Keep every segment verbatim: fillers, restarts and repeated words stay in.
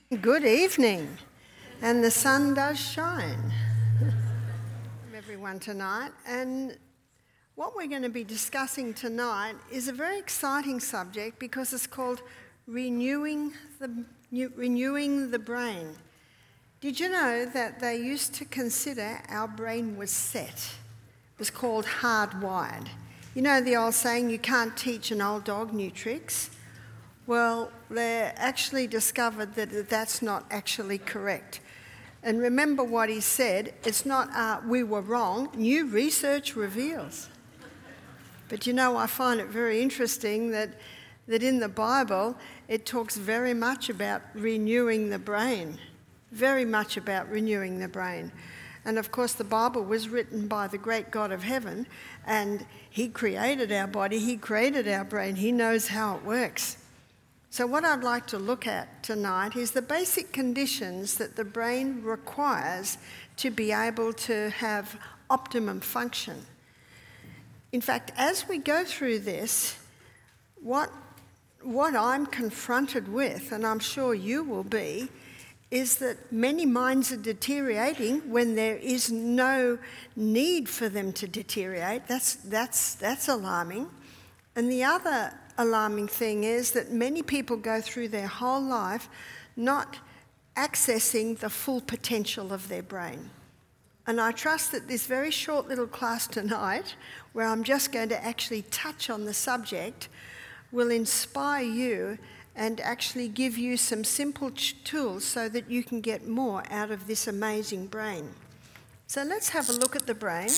Good evening, and the sun does shine. Everyone tonight, and what we're going to be discussing tonight is a very exciting subject because it's called renewing the renewing the brain. Did you know that they used to consider our brain was set? It was called hardwired. You know the old saying, you can't teach an old dog new tricks? Well, they actually discovered that that's not actually correct. And remember what he said, it's not uh, we were wrong, new research reveals. But you know, I find it very interesting that, that in the Bible, it talks very much about renewing the brain, very much about renewing the brain. And of course, the Bible was written by the great God of heaven, and he created our body, he created our brain, he knows how it works. So what I'd like to look at tonight is the basic conditions that the brain requires to be able to have optimum function. In fact, as we go through this, what, what I'm confronted with, and I'm sure you will be, is that many minds are deteriorating when there is no need for them to deteriorate. That's, that's, that's alarming. And the other alarming thing is that many people go through their whole life not accessing the full potential of their brain. And I trust that this very short little class tonight, where I'm just going to actually touch on the subject, will inspire you and actually give you some simple ch- tools so that you can get more out of this amazing brain. So let's have a look at the brain.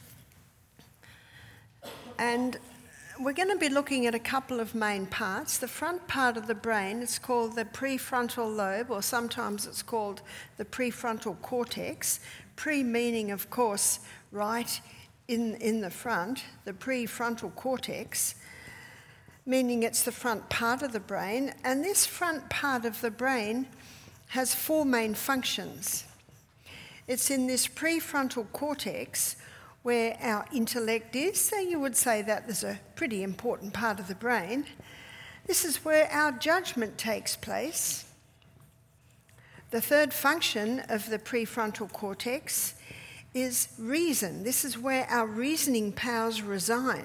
And we're going to be looking at a couple of main parts. The front part of the brain, it's called the prefrontal lobe, or sometimes it's called the prefrontal cortex. Pre meaning, of course, right in, in the front, the prefrontal cortex, meaning it's the front part of the brain. And this front part of the brain has four main functions. It's in this prefrontal cortex where our intellect is, so you would say that there's a pretty important part of the brain. This is where our judgment takes place. The third function of the prefrontal cortex is reason. This is where our reasoning powers reside.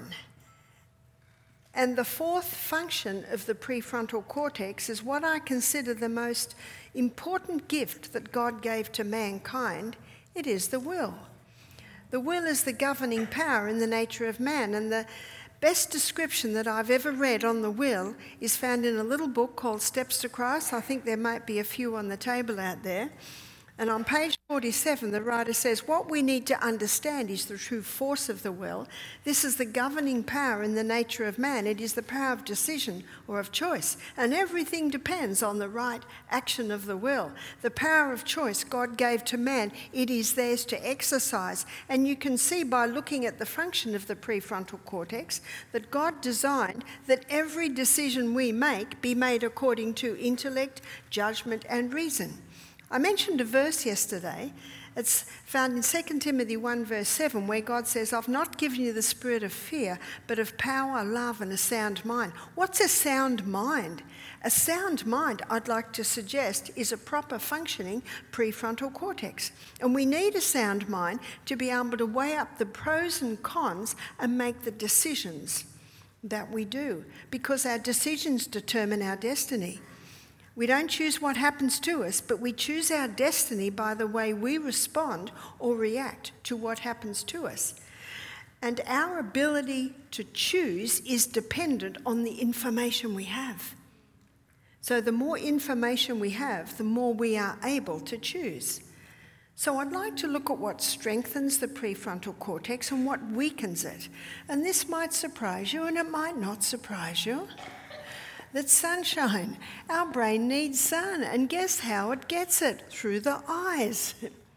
And the fourth function of the prefrontal cortex is what I consider the most important gift that God gave to mankind. It is the will. The will is the governing power in the nature of man, and the best description that I've ever read on the will is found in a little book called Steps to Christ. I think there might be a few on the table out there. And on page forty-seven, the writer says, what we need to understand is the true force of the will. This is the governing power in the nature of man. It is the power of decision or of choice. And everything depends on the right action of the will. The power of choice God gave to man, it is theirs to exercise. And you can see by looking at the function of the prefrontal cortex that God designed that every decision we make be made according to intellect, judgment, and reason. I mentioned a verse yesterday. It's found in Second Timothy one verse seven, where God says, I've not given you the spirit of fear, but of power, love, and a sound mind. What's a sound mind? A sound mind, I'd like to suggest, is a proper functioning prefrontal cortex. And we need a sound mind to be able to weigh up the pros and cons and make the decisions that we do, because our decisions determine our destiny. We don't choose what happens to us, but we choose our destiny by the way we respond or react to what happens to us. And our ability to choose is dependent on the information we have. So the more information we have, the more we are able to choose. So I'd like to look at what strengthens the prefrontal cortex and what weakens it. And this might surprise you, and it might not surprise you. That's sunshine. Our brain needs sun, and guess how it gets it? Through the eyes.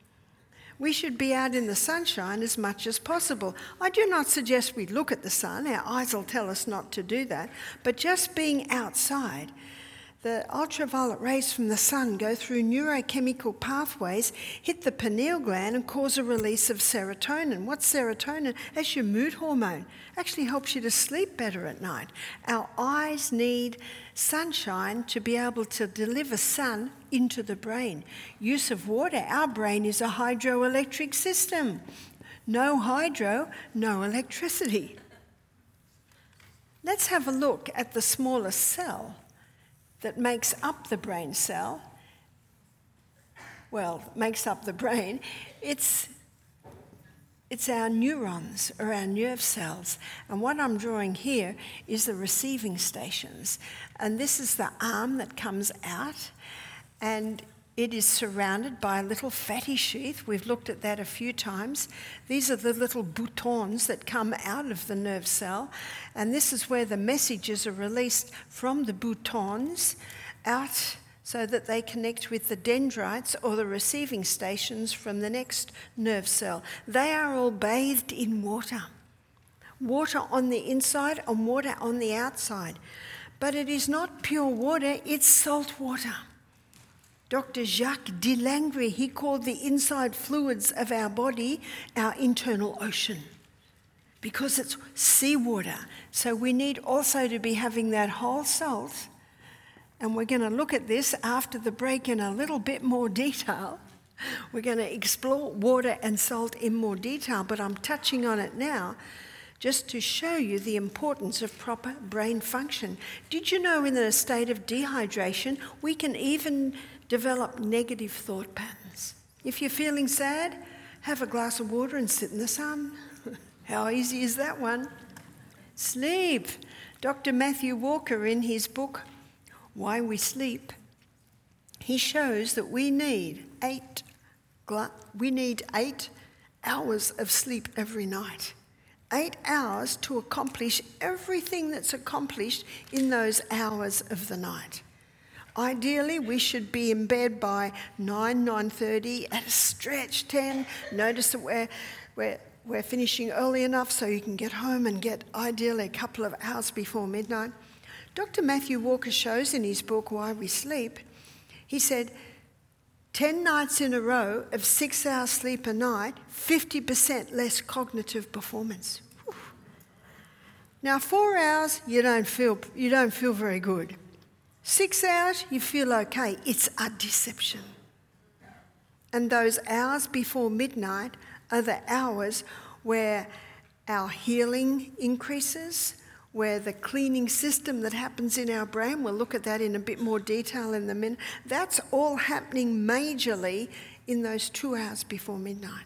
We should be out in the sunshine as much as possible. I do not suggest we look at the sun. Our eyes will tell us not to do that. But just being outside, The ultraviolet rays from the sun go through neurochemical pathways, hit the pineal gland and cause a release of serotonin. What's serotonin? That's your mood hormone. Actually helps you to sleep better at night. Our eyes need sunshine to be able to deliver sun into the brain. Use of water. Our brain is a hydroelectric system. No hydro, no electricity. Let's have a look at the smallest cell that makes up the brain cell. Well, makes up the brain. It's, it's our neurons, or our nerve cells. And what I'm drawing here is the receiving stations. And this is the arm that comes out, and it is surrounded by a little fatty sheath. We've looked at that a few times. These are the little boutons that come out of the nerve cell, and this is where the messages are released from the boutons out so that they connect with the dendrites or the receiving stations from the next nerve cell. They are all bathed in water. Water on the inside and water on the outside. But it is not pure water, it's salt water. Doctor Jacques de Langry, he called the inside fluids of our body our internal ocean because it's seawater. So we need also to be having that whole salt. And we're going to look at this after the break in a little bit more detail. We're going to explore water and salt in more detail, but I'm touching on it now just to show you the importance of proper brain function. Did you know in a state of dehydration, we can even develop negative thought patterns? If you're feeling sad, have a glass of water and sit in the sun. How easy is that one? Sleep. Doctor Matthew Walker, in his book, Why We Sleep, he shows that we need eight, gla- we need eight hours of sleep every night. Eight hours to accomplish everything that's accomplished in those hours of the night. Ideally, we should be in bed by nine, nine thirty, at a stretch ten. Notice that we're, we're, we're finishing early enough so you can get home and get ideally a couple of hours before midnight. Doctor Matthew Walker shows in his book, Why We Sleep, he said, ten nights in a row of six hours sleep a night, fifty percent less cognitive performance. Whew. Now, four hours, you don't feel, you don't feel very good. Six hours, you feel okay. It's a deception. And those hours before midnight are the hours where our healing increases, where the cleaning system that happens in our brain, we'll look at that in a bit more detail in a minute, that's all happening majorly in those two hours before midnight.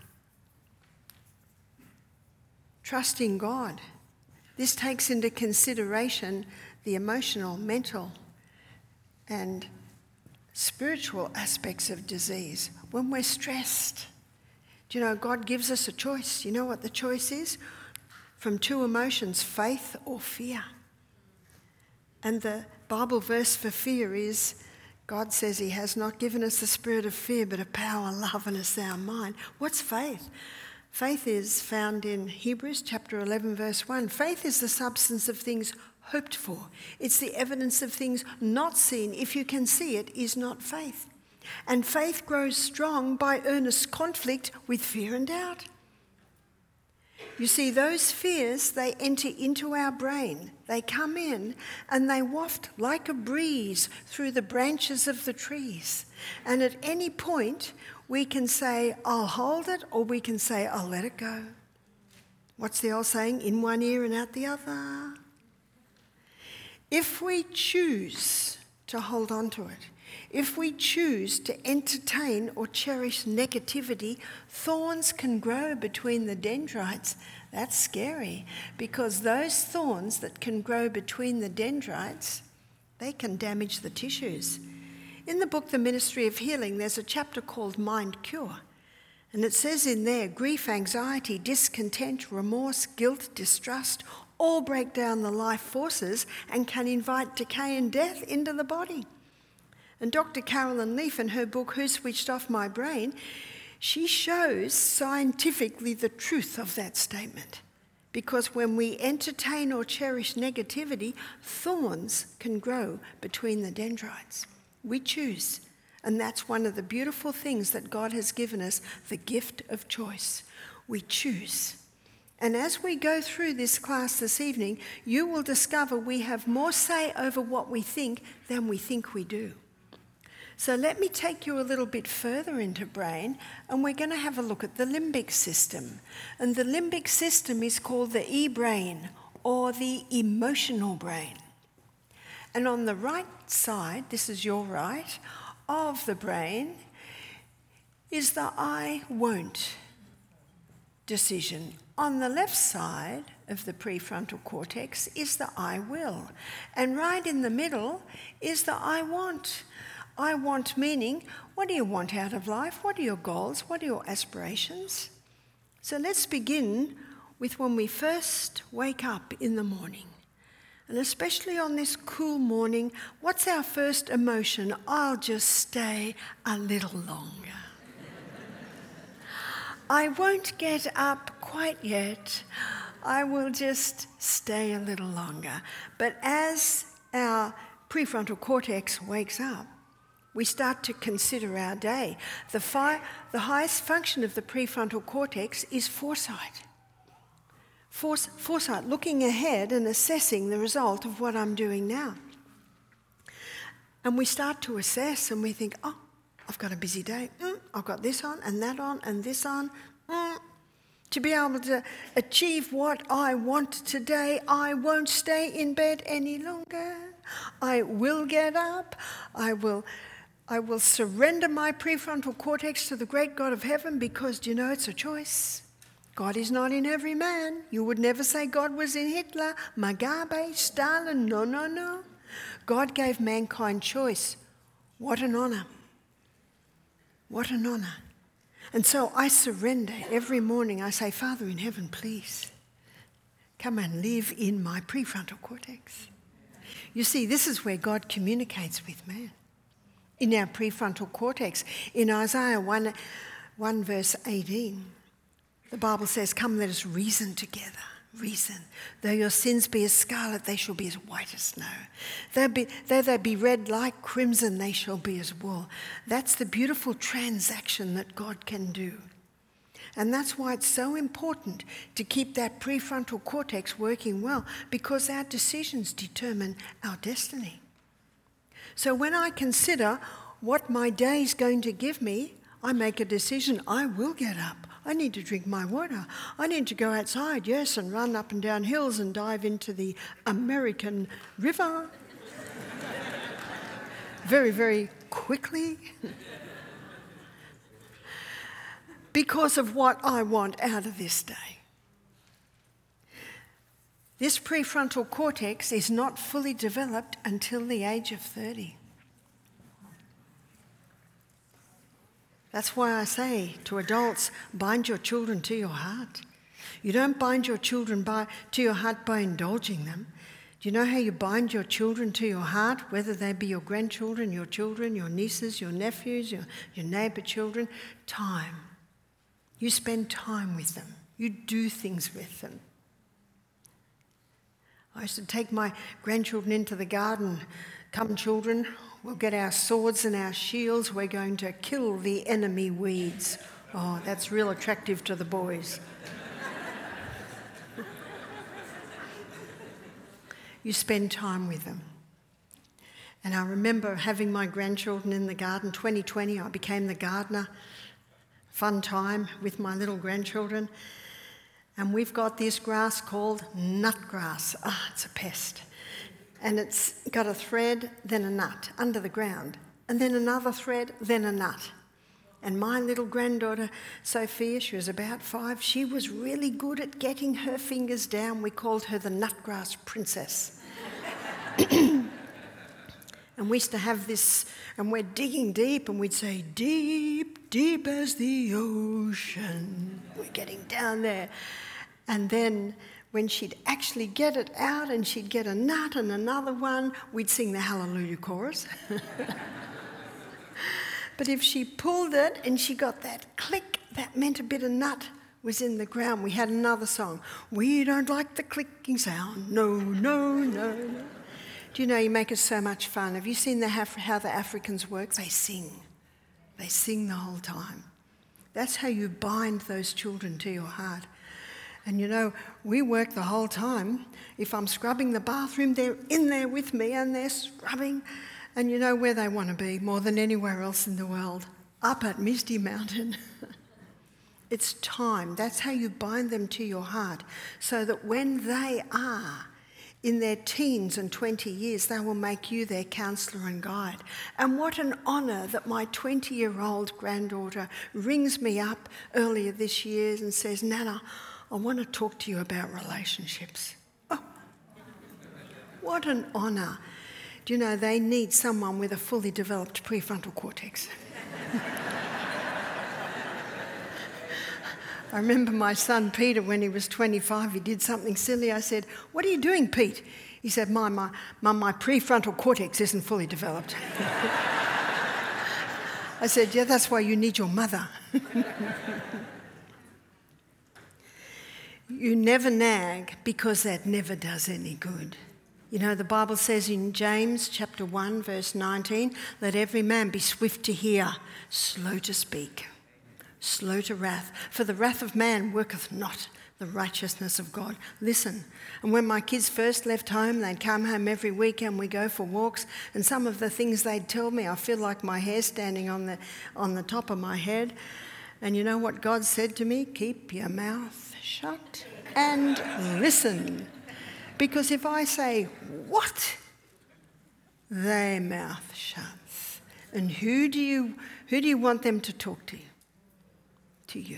Trusting God. This takes into consideration the emotional, mental, and spiritual aspects of disease. When we're stressed, do you know, God gives us a choice. You know what the choice is? From two emotions, faith or fear. And the Bible verse for fear is, God says he has not given us the spirit of fear, but of power, love, and a sound mind. What's faith? Faith is found in Hebrews chapter eleven, verse one. Faith is the substance of things hoped for. It's the evidence of things not seen. If you can see it, is not faith. And faith grows strong by earnest conflict with fear and doubt. You see, those fears, they enter into our brain. They come in and they waft like a breeze through the branches of the trees. And at any point, we can say, I'll hold it, or we can say, I'll let it go. What's the old saying? In one ear and out the other. If we choose to hold on to it, if we choose to entertain or cherish negativity, thorns can grow between the dendrites. That's scary, because those thorns that can grow between the dendrites, they can damage the tissues. In the book, The Ministry of Healing, there's a chapter called Mind Cure. And it says in there, grief, anxiety, discontent, remorse, guilt, distrust, all break down the life forces and can invite decay and death into the body. And Doctor Carolyn Leaf, in her book, Who Switched Off My Brain, she shows scientifically the truth of that statement. because when we entertain or cherish negativity, thorns can grow between the dendrites. We choose, and that's one of the beautiful things that God has given us, the gift of choice. We choose. And as we go through this class this evening, you will discover we have more say over what we think than we think we do. So let me take you a little bit further into brain, and we're going to have a look at the limbic system. And the limbic system is called the e-brain, or the emotional brain. And on the right side, this is your right, of the brain is the I won't decision. On the left side of the prefrontal cortex is the I will. And right in the middle is the I want. I want meaning, what do you want out of life? What are your goals? What are your aspirations? So let's begin with when we first wake up in the morning. And especially on this cool morning, what's our first emotion? I'll just stay a little longer. I won't get up quite yet. I will just stay a little longer. But as our prefrontal cortex wakes up, we start to consider our day. The, fi- the highest function of the prefrontal cortex is foresight. Force- foresight, looking ahead and assessing the result of what I'm doing now. And we start to assess and we think, oh, I've got a busy day. Mm, I've got this on and that on and this on. Mm. To be able to achieve what I want today, I won't stay in bed any longer. I will get up. I will, I will surrender my prefrontal cortex to the great God of heaven because, do you know, it's a choice. God is not in every man. You would never say God was in Hitler, Mugabe, Stalin. No, no, no. God gave mankind choice. What an honour. What an honour. And so I surrender every morning. I say, Father in heaven, please, come and live in my prefrontal cortex. You see, this is where God communicates with man, in our prefrontal cortex. In Isaiah one, one verse eighteen, the Bible says, come, let us reason together. Reason. Though your sins be as scarlet, they shall be as white as snow. Though, be, though they be red like crimson, they shall be as wool. That's the beautiful transaction that God can do. And that's why it's so important to keep that prefrontal cortex working well, because our decisions determine our destiny. So when I consider what my day is going to give me, I make a decision. I will get up. I need to drink my water. I need to go outside, yes, and run up and down hills and dive into the American River very, very quickly because of what I want out of this day. This prefrontal cortex is not fully developed until the age of thirty. That's why I say to adults, bind your children to your heart. You don't bind your children by, to your heart by indulging them. Do you know how you bind your children to your heart, whether they be your grandchildren, your children, your nieces, your nephews, your, your neighbour children? Time. You spend time with them. You do things with them. I used to take my grandchildren into the garden. Come, children, we'll get our swords and our shields. We're going to kill the enemy weeds. Oh, that's real attractive to the boys. You spend time with them. And I remember having my grandchildren in the garden. twenty twenty, I became the gardener. Fun time with my little grandchildren. And we've got this grass called nutgrass. Ah, oh, it's a pest. And it's got a thread, then a nut under the ground, and then another thread, then a nut. And my little granddaughter, Sophia, she was about five, she was really good at getting her fingers down. We called her the nutgrass princess. And we used to have this, and we're digging deep, and we'd say, deep, deep as the ocean. We're getting down there. And then when she'd actually get it out and she'd get a nut and another one, we'd sing the Hallelujah chorus. But if she pulled it and she got that click, that meant a bit of nut was in the ground. We had another song. We don't like the clicking sound. No, no, no, no. Do you know, you make it so much fun. Have you seen the, how the Africans work? They sing. They sing the whole time. That's how you bind those children to your heart. And you know, we work the whole time. If I'm scrubbing the bathroom, they're in there with me and they're scrubbing. And you know where they want to be more than anywhere else in the world? Up at Misty Mountain. It's time. That's how you bind them to your heart, so that when they are in their teens and twenty years, they will make you their counsellor and guide. And what an honour that my twenty-year-old granddaughter rings me up earlier this year and says, Nana, I want to talk to you about relationships. Oh, what an honour. Do you know, they need someone with a fully developed prefrontal cortex. I remember my son Peter, when he was twenty-five, he did something silly. I said, what are you doing, Pete? He said, Mum, my, my, my prefrontal cortex isn't fully developed. I said, yeah, that's why you need your mother. You never nag, because that never does any good. You know, the Bible says in James chapter one, verse nineteen, let every man be swift to hear, slow to speak, slow to wrath, for the wrath of man worketh not the righteousness of God. Listen, and when my kids first left home, they'd come home every weekend, we go for walks, and some of the things they'd tell me, I feel like my hair's standing on the, on the top of my head. And you know what God said to me? Keep your mouth shut and listen. Because if I say, what? Their mouth shuts. And who do you, who do you want them to talk to? To you.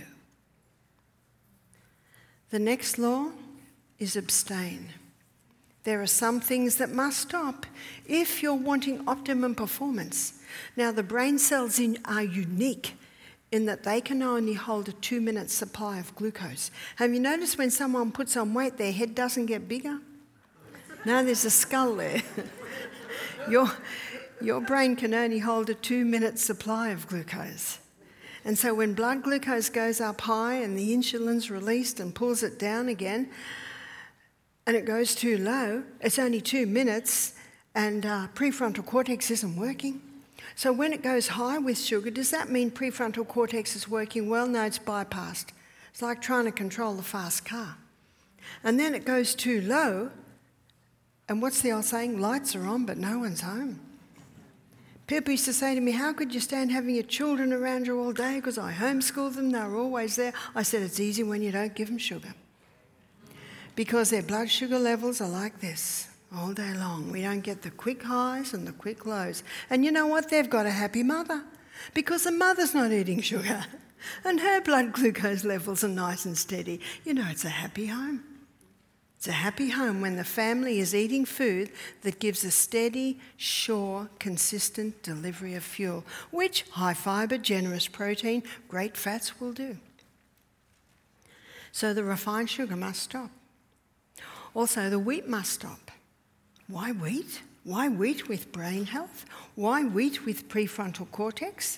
The next law is abstain. There are some things that must stop if you're wanting optimum performance. Now, the brain cells in, are unique in that they can only hold a two-minute supply of glucose. Have you noticed when someone puts on weight, their head doesn't get bigger? No, there's a skull there. your, your brain can only hold a two-minute supply of glucose. And so when blood glucose goes up high and the insulin's released and pulls it down again, and it goes too low, it's only two minutes and uh, prefrontal cortex isn't working. So when it goes high with sugar, does that mean prefrontal cortex is working well? No, it's bypassed. It's like trying to control a fast car. And then it goes too low, and what's the old saying? Lights are on, but no one's home. People used to say to me, how could you stand having your children around you all day? Because I homeschooled them, they were always there. I said, it's easy when you don't give them sugar. Because their blood sugar levels are like this all day long. We don't get the quick highs and the quick lows. And you know what? They've got a happy mother. Because the mother's not eating sugar. And her blood glucose levels are nice and steady. You know, it's a happy home. It's a happy home when the family is eating food that gives a steady, sure, consistent delivery of fuel, which high fibre, generous protein, great fats will do. So the refined sugar must stop. Also, the wheat must stop. Why wheat? Why wheat with brain health? Why wheat with prefrontal cortex?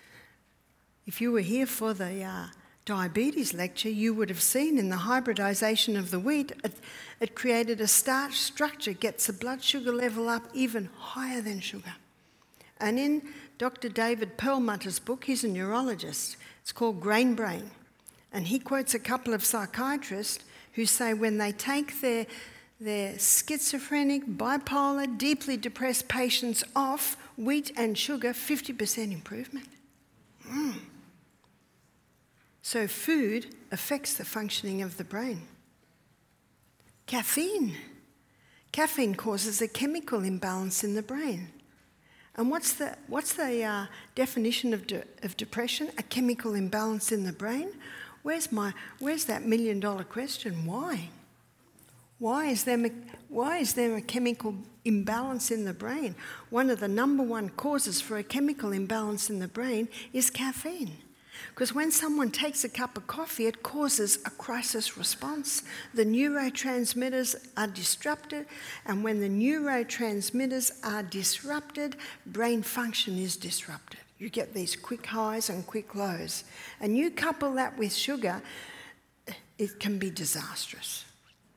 If you were here for the uh, diabetes lecture, you would have seen in the hybridisation of the wheat, it, it created a starch structure, gets the blood sugar level up even higher than sugar. And in Doctor David Perlmutter's book, he's a neurologist, it's called Grain Brain, and he quotes a couple of psychiatrists who say when they take their, their schizophrenic, bipolar, deeply depressed patients off wheat and sugar, fifty percent improvement. Mm. So food affects the functioning of the brain. Caffeine. Caffeine causes a chemical imbalance in the brain. And what's the, what's the uh, definition of, de- of depression? A chemical imbalance in the brain? Where's, my, where's that million dollar question? Why? Why is, there, why is there a chemical imbalance in the brain? One of the number one causes for a chemical imbalance in the brain is caffeine. Because when someone takes a cup of coffee, it causes a crisis response. The neurotransmitters are disrupted, and when the neurotransmitters are disrupted, brain function is disrupted. You get these quick highs and quick lows. And you couple that with sugar, it can be disastrous.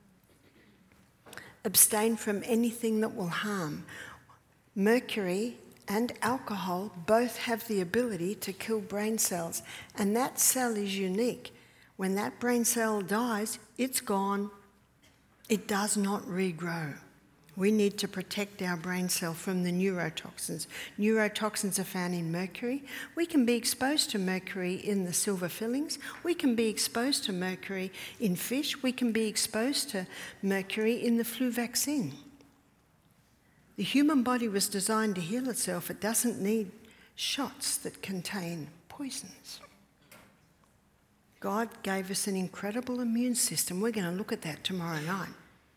Abstain from anything that will harm. Mercury and alcohol both have the ability to kill brain cells, and that cell is unique. When that brain cell dies, it's gone. It does not regrow. We need to protect our brain cell from the neurotoxins. Neurotoxins are found in mercury. We can be exposed to mercury in the silver fillings. We can be exposed to mercury in fish. We can be exposed to mercury in the flu vaccine. The human body was designed to heal itself. It doesn't need shots that contain poisons. God gave us an incredible immune system. We're going to look at that tomorrow night.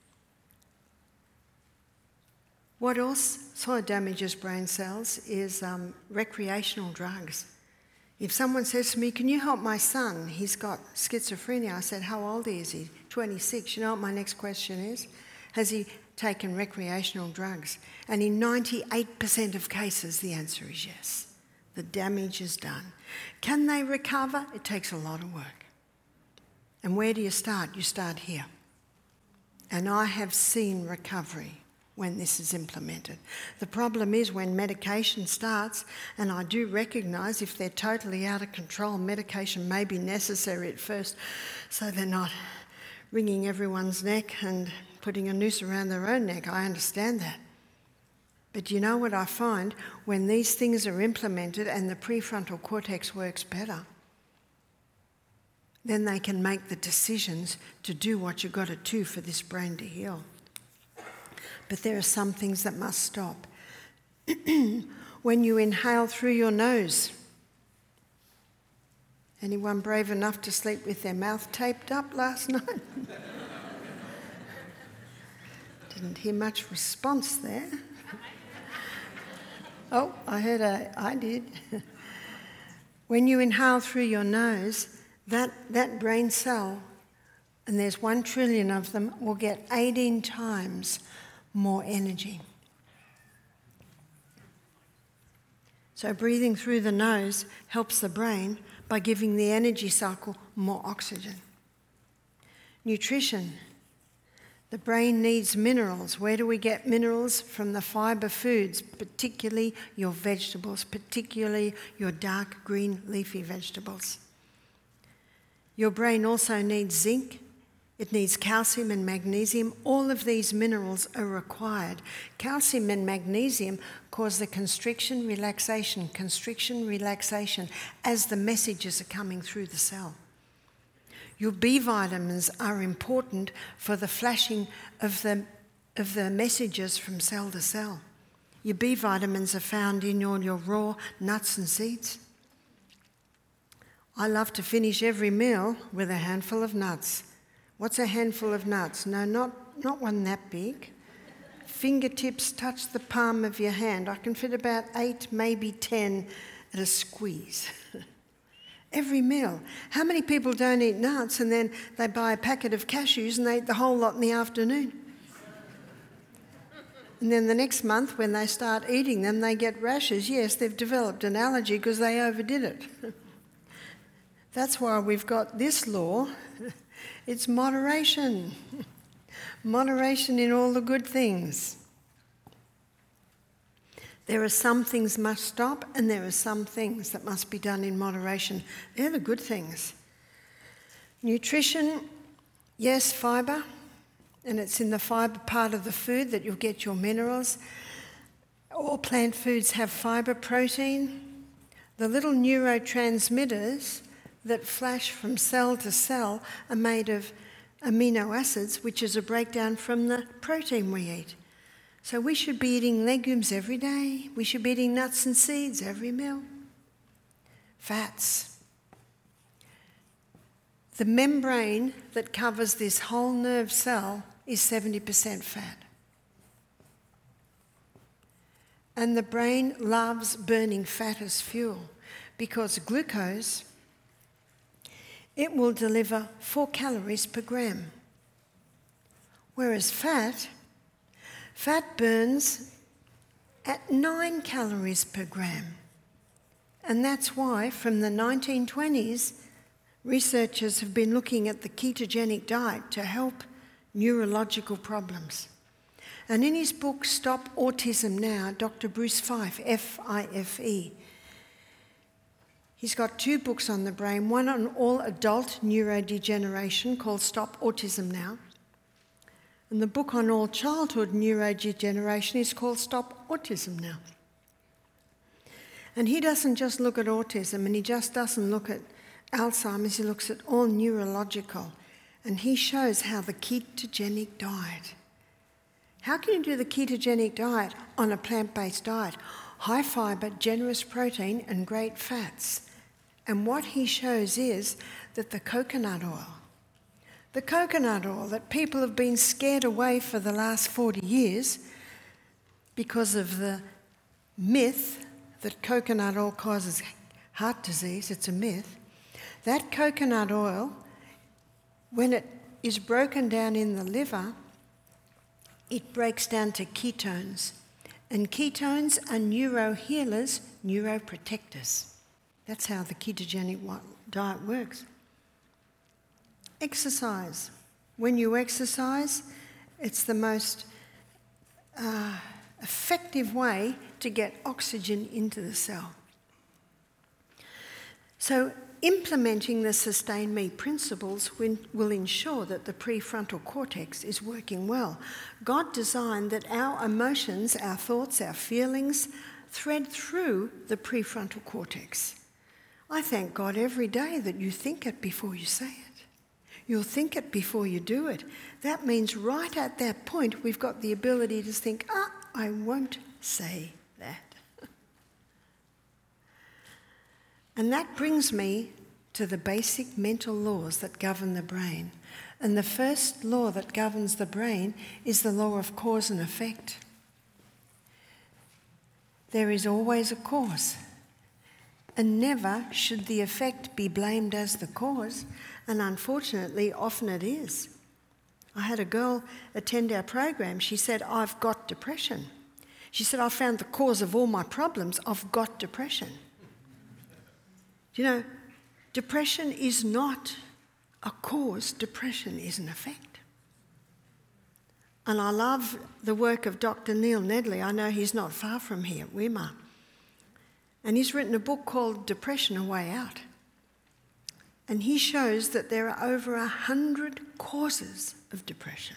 What also damages brain cells is um, recreational drugs. If someone says to me, can you help my son? He's got schizophrenia. I said, how old is he? twenty-six. You know what my next question is? Has he taken recreational drugs? And in ninety-eight percent of cases, the answer is yes. The damage is done. Can they recover? It takes a lot of work. And where do you start? You start here. And I have seen recovery when this is implemented. The problem is when medication starts, and I do recognise if they're totally out of control, medication may be necessary at first so they're not wringing everyone's neck and putting a noose around their own neck. I understand that. But you know what I find? When these things are implemented and the prefrontal cortex works better, then they can make the decisions to do what you've got to do for this brain to heal. But there are some things that must stop. When you inhale through your nose, anyone brave enough to sleep with their mouth taped up last night? Didn't hear much response there. Oh, I heard a, I did. When you inhale through your nose, that, that brain cell, and there's one trillion of them, will get eighteen times more energy. So breathing through the nose helps the brain by giving the energy cycle more oxygen. Nutrition. The brain needs minerals. Where do we get minerals? From the fibre foods, particularly your vegetables, particularly your dark green leafy vegetables. Your brain also needs zinc. It needs calcium and magnesium. All of these minerals are required. Calcium and magnesium cause the constriction, relaxation, constriction, relaxation as the messages are coming through the cell. Your B vitamins are important for the flashing of the, of the messages from cell to cell. Your B vitamins are found in all your raw nuts and seeds. I love to finish every meal with a handful of nuts. What's a handful of nuts? No, not, not one that big. Fingertips touch the palm of your hand. I can fit about eight, maybe ten at a squeeze. Every meal. How many people don't eat nuts and then they buy a packet of cashews and they eat the whole lot in the afternoon? And then the next month when they start eating them, they get rashes. Yes, they've developed an allergy because they overdid it. That's why we've got this law. It's moderation. Moderation in all the good things. There are some things must stop and there are some things that must be done in moderation. They're the good things. Nutrition, yes, fibre, and it's in the fibre part of the food that you'll get your minerals. All plant foods have fibre, protein. The little neurotransmitters that flash from cell to cell are made of amino acids, which is a breakdown from the protein we eat. So we should be eating legumes every day. We should be eating nuts and seeds every meal. Fats. The membrane that covers this whole nerve cell is seventy percent fat. And the brain loves burning fat as fuel because glucose, it will deliver four calories per gram. Whereas fat, fat burns at nine calories per gram. And that's why from the nineteen twenties, Researchers have been looking at the ketogenic diet to help neurological problems. And in his book, Stop Autism Now, Doctor Bruce Fife, F I F E, he's got two books on the brain, one on all adult neurodegeneration called Stop Autism Now, and the book on all childhood neurodegeneration is called Stop Autism Now. And he doesn't just look at autism, and he just doesn't look at Alzheimer's, he looks at all neurological. And he shows how the ketogenic diet, how can you do the ketogenic diet on a plant-based diet? High fibre, generous protein and great fats. And what he shows is that the coconut oil, the coconut oil that people have been scared away for the last forty years because of the myth that coconut oil causes heart disease, it's a myth. That coconut oil, when it is broken down in the liver, it breaks down to ketones. And ketones are neurohealers, neuroprotectors. That's how the ketogenic diet works. Exercise. When you exercise, it's the most uh, effective way to get oxygen into the cell. So implementing the Sustain Me principles will ensure that the prefrontal cortex is working well. God designed that our emotions, our thoughts, our feelings thread through the prefrontal cortex. I thank God every day that you think it before you say it. You'll think it before you do it. That means right at that point we've got the ability to think, ah, I won't say that. And that brings me to the basic mental laws that govern the brain. And the first law that governs the brain is the law of cause and effect. There is always a cause, and never should the effect be blamed as the cause, and unfortunately, often it is. I had a girl attend our program. She said, I've got depression. She said, I found the cause of all my problems. I've got depression. You know, depression is not a cause, depression is an effect. And I love the work of Doctor Neil Nedley. I know he's not far from here, Weimar. And he's written a book called Depression, A Way Out. And he shows that there are over a hundred causes of depression.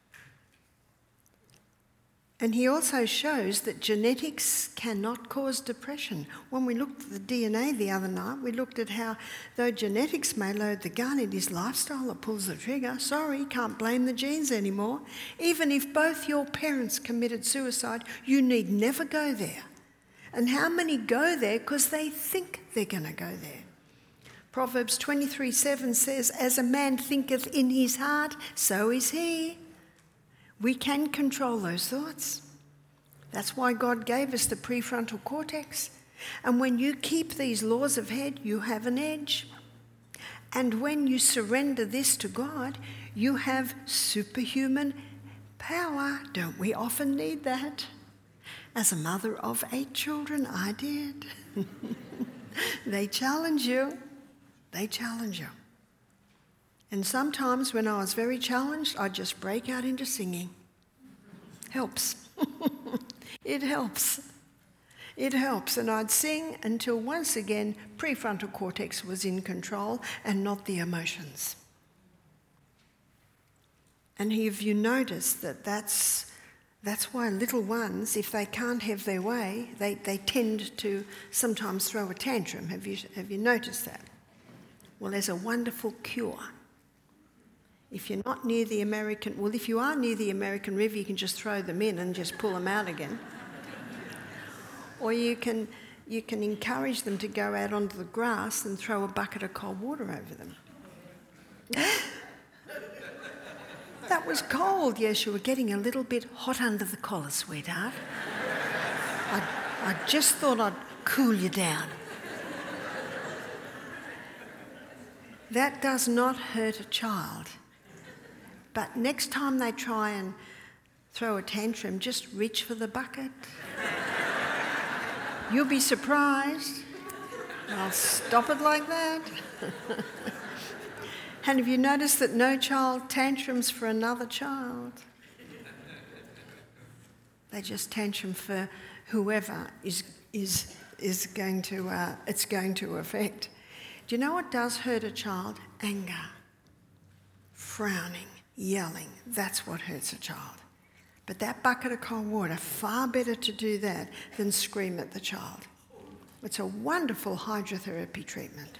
And he also shows that genetics cannot cause depression. When we looked at the D N A the other night, we looked at how, though genetics may load the gun, it is lifestyle that pulls the trigger. Sorry, can't blame the genes anymore. Even if both your parents committed suicide, you need never go there. And how many go there because they think they're going to go there? Proverbs twenty-three seven says, as a man thinketh in his heart, so is he. We can control those thoughts. That's why God gave us the prefrontal cortex. And when you keep these laws of head, you have an edge. And when you surrender this to God, you have superhuman power. Don't we often need that? As a mother of eight children, I did. They challenge you. They challenge you. And sometimes when I was very challenged, I'd just break out into singing. Helps. It helps. It helps. And I'd sing until once again prefrontal cortex was in control and not the emotions. And have you noticed that that's, that's why little ones, if they can't have their way, they, they tend to sometimes throw a tantrum. Have you, have you noticed that? Well, there's a wonderful cure. If you're not near the American, well, if you are near the American River, you can just throw them in and just pull them out again. Or you can, you can encourage them to go out onto the grass and throw a bucket of cold water over them. That was cold. Yes, you were getting a little bit hot under the collar, sweetheart. I, I just thought I'd cool you down. That does not hurt a child. But next time they try and throw a tantrum, just reach for the bucket. You'll be surprised. I'll stop it like that. And have you noticed that no child tantrums for another child? They just tantrum for whoever is is is going to uh, it's going to affect. Do you know what does hurt a child? Anger, frowning, yelling. That's what hurts a child. But that bucket of cold water, far better to do that than scream at the child. It's a wonderful hydrotherapy treatment.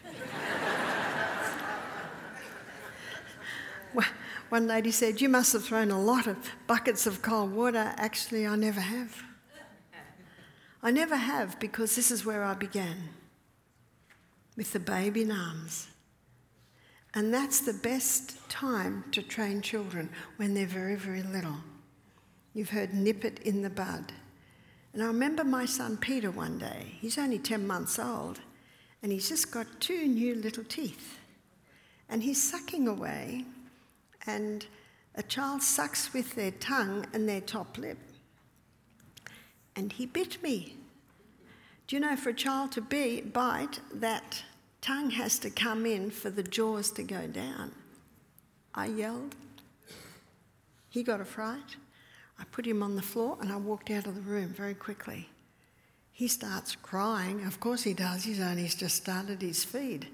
One lady said, "You must have thrown a lot of buckets of cold water." Actually, I never have. I never have, because this is where I began, with the baby in arms. And that's the best time to train children, when they're very, very little. You've heard nip it in the bud. And I remember my son Peter one day. He's only ten months old, and he's just got two new little teeth. And he's sucking away, and a child sucks with their tongue and their top lip. And he bit me. Do you know, for a child to be, bite, that tongue has to come in for the jaws to go down. I yelled. He got a fright. I put him on the floor and I walked out of the room very quickly. He starts crying. Of course he does. He's only just started his feed.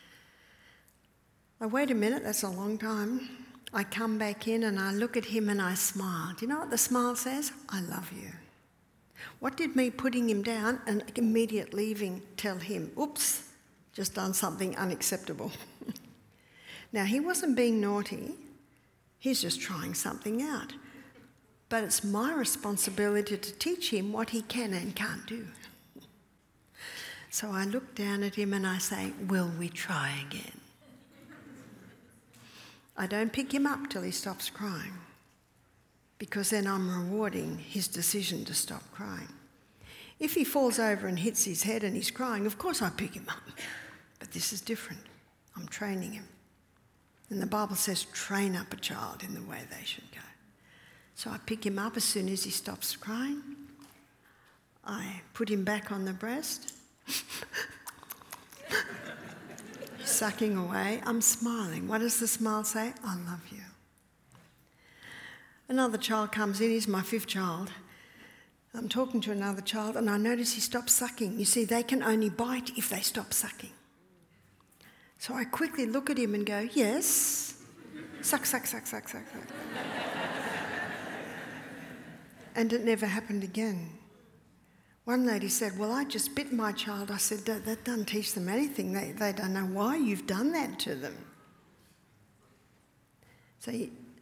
I wait a minute, that's a long time. I come back in and I look at him and I smile. Do you know what the smile says? I love you. What did me putting him down and immediate leaving tell him? Oops, just done something unacceptable. Now, he wasn't being naughty. He's just trying something out. But it's my responsibility to teach him what he can and can't do. So I look down at him and I say, "Will we try again?" I don't pick him up till he stops crying, because then I'm rewarding his decision to stop crying. If he falls over and hits his head and he's crying, of course I pick him up. But this is different. I'm training him. And the Bible says, train up a child in the way they should go. So I pick him up as soon as he stops crying. I put him back on the breast. He's sucking away. I'm smiling. What does the smile say? I love you. Another child comes in. He's my fifth child. I'm talking to another child and I notice he stops sucking. You see, they can only bite if they stop sucking. So I quickly look at him and go, yes. Suck, suck, suck, suck, suck, suck. And it never happened again. One lady said, well, I just bit my child. I said, that, that doesn't teach them anything. They, they don't know why you've done that to them. So,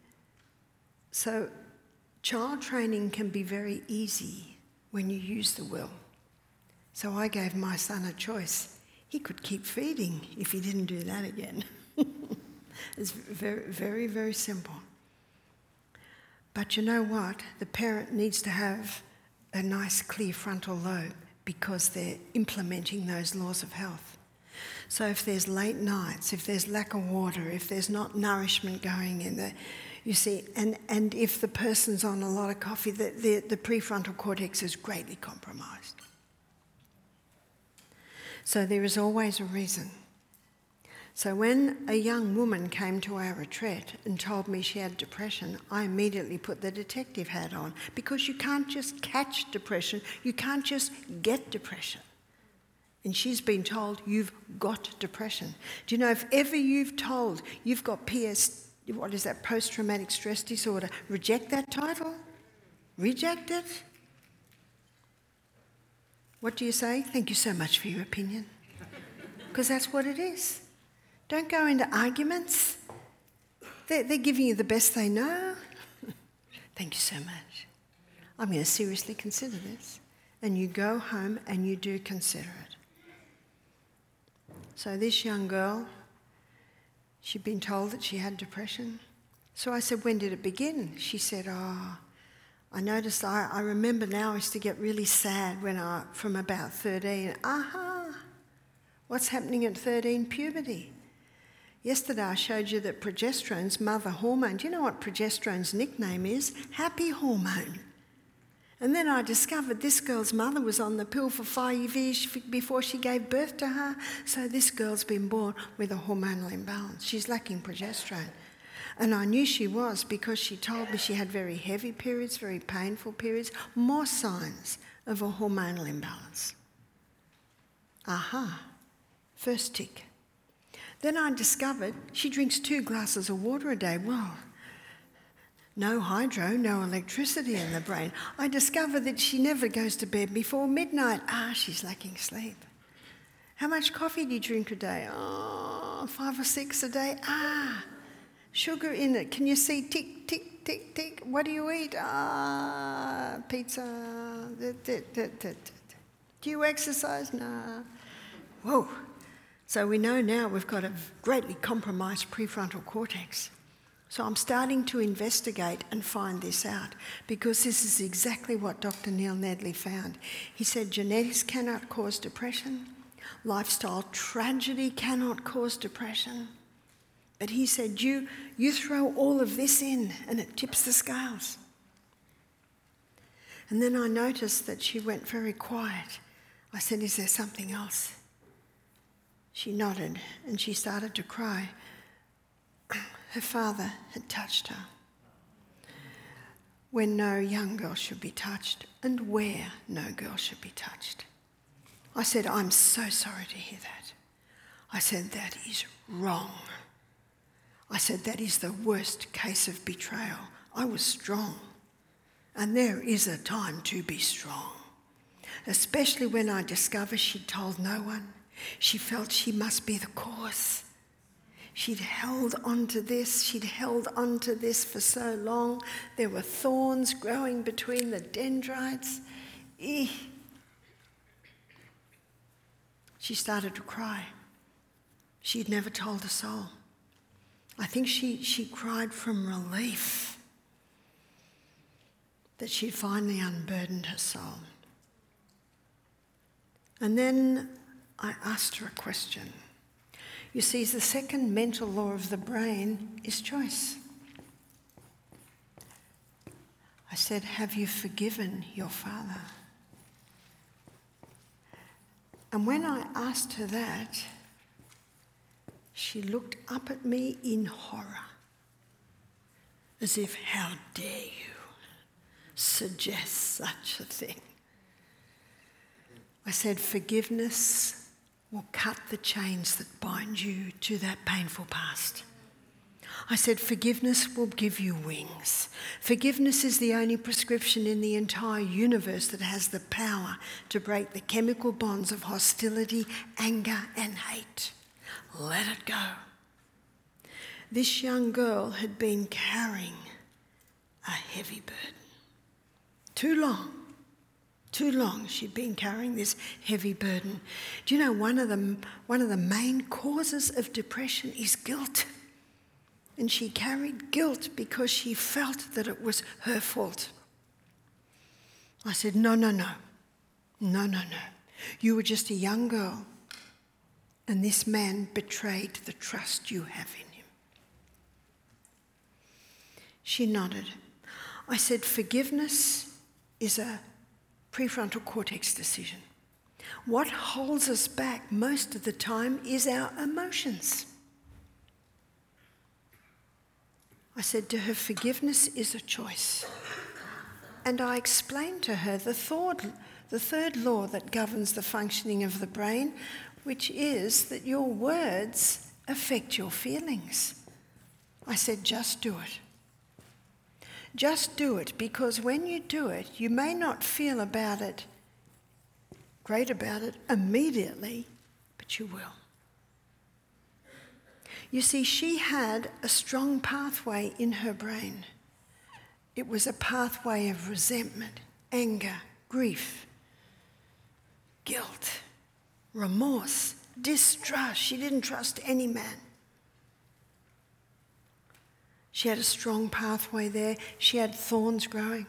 so child training can be very easy when you use the will. So I gave my son a choice. He could keep feeding if he didn't do that again. It's very, very, very simple. But you know what? The parent needs to have a nice clear frontal lobe because they're implementing those laws of health. So if there's late nights, if there's lack of water, if there's not nourishment going in there, you see, and, and if the person's on a lot of coffee, the, the, the prefrontal cortex is greatly compromised. So there is always a reason. So when a young woman came to our retreat and told me she had depression, I immediately put the detective hat on, because you can't just catch depression, you can't just get depression. And she's been told, you've got depression. Do you know, if ever you've told you've got P S, what is that, post-traumatic stress disorder, reject that title, reject it. What do you say? Thank you so much for your opinion. Because that's what it is. Don't go into arguments. They're, they're giving you the best they know. Thank you so much. I'm going to seriously consider this. And you go home and you do consider it. So this young girl, she'd been told that she had depression. So I said, when did it begin? She said, oh, I noticed, I, I remember now I used to get really sad when I, from about thirteen. Aha, what's happening at thirteen? Puberty. Yesterday I showed you that progesterone's mother hormone. Do you know what progesterone's nickname is? Happy hormone. And then I discovered this girl's mother was on the pill for five years before she gave birth to her. So this girl's been born with a hormonal imbalance. She's lacking progesterone. And I knew she was because she told me she had very heavy periods, very painful periods, more signs of a hormonal imbalance. Aha, first tick. Then I discovered she drinks two glasses of water a day. Well, no hydro, no electricity in the brain. I discovered that she never goes to bed before midnight. Ah, she's lacking sleep. How much coffee do you drink a day? Oh, five or six a day. Ah, sugar in it. Can you see tick, tick, tick, tick? What do you eat? Ah, pizza. Do you exercise? Nah. Whoa. So we know now we've got a greatly compromised prefrontal cortex. So I'm starting to investigate and find this out because this is exactly what Doctor Neil Nedley found. He said genetics cannot cause depression, lifestyle tragedy cannot cause depression, but he said you, you throw all of this in and it tips the scales. And then I noticed that she went very quiet. I said, is there something else? She nodded and she started to cry. Her father had touched her when no young girl should be touched and where no girl should be touched. I said, I'm so sorry to hear that. I said, that is wrong. I said, that is the worst case of betrayal. I was strong, and there is a time to be strong, especially when I discovered she'd told no one. She felt she must be the cause. She'd held on to this, she'd held on to this for so long. There were thorns growing between the dendrites. Eeh. She started to cry. She'd never told a soul. I think she, she cried from relief that she'd finally unburdened her soul. And then I asked her a question. You see, the second mental law of the brain is choice. I said, have you forgiven your father? And when I asked her that, she looked up at me in horror, as if, how dare you suggest such a thing? I said, forgiveness will cut the chains that bind you to that painful past. I said, forgiveness will give you wings. Forgiveness is the only prescription in the entire universe that has the power to break the chemical bonds of hostility, anger, and hate. Let it go. This young girl had been carrying a heavy burden. Too long. Too long she'd been carrying this heavy burden. Do you know one of the, one of the main causes of depression is guilt? And she carried guilt because she felt that it was her fault. I said, no, no, no. No, no, no. You were just a young girl, and this man betrayed the trust you have in him. She nodded. I said, forgiveness is a prefrontal cortex decision. What holds us back most of the time is our emotions. I said to her, forgiveness is a choice. And I explained to her the third, the third law that governs the functioning of the brain, which is that your words affect your feelings. I said, just do it. Just do it, because when you do it, you may not feel about it, great about it, immediately, but you will. You see, she had a strong pathway in her brain. It was a pathway of resentment, anger, grief, guilt, remorse, distrust. She didn't trust any man. She had a strong pathway there. She had thorns growing.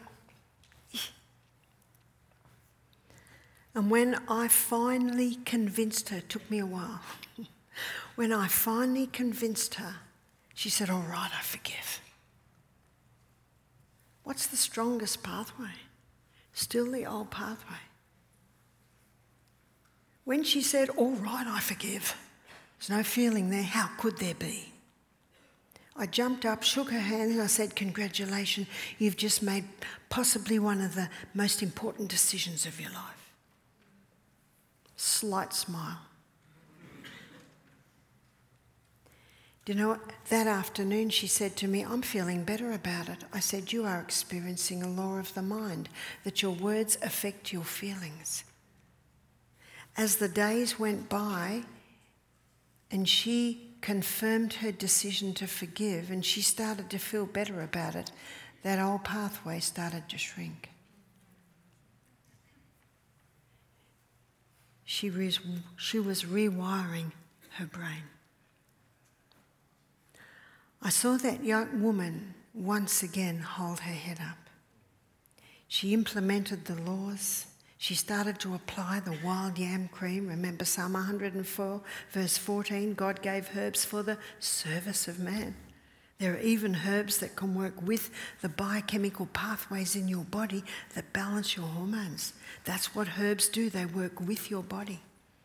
And when I finally convinced her, it took me a while. When I finally convinced her, she said, all right, I forgive. What's the strongest pathway? Still the old pathway. When she said, all right, I forgive, there's no feeling there. How could there be? I jumped up, shook her hand, and I said, congratulations, you've just made possibly one of the most important decisions of your life. Slight smile. Do you know what? That afternoon she said to me, I'm feeling better about it. I said, you are experiencing a law of the mind, that your words affect your feelings. As the days went by and she confirmed her decision to forgive and she started to feel better about it, that old pathway started to shrink. She was, she was rewiring her brain. I saw that young woman once again hold her head up. She implemented the laws. She started to apply the wild yam cream. Remember Psalm one hundred four, verse fourteen, God gave herbs for the service of man. There are even herbs that can work with the biochemical pathways in your body that balance your hormones. That's what herbs do. They work with your body.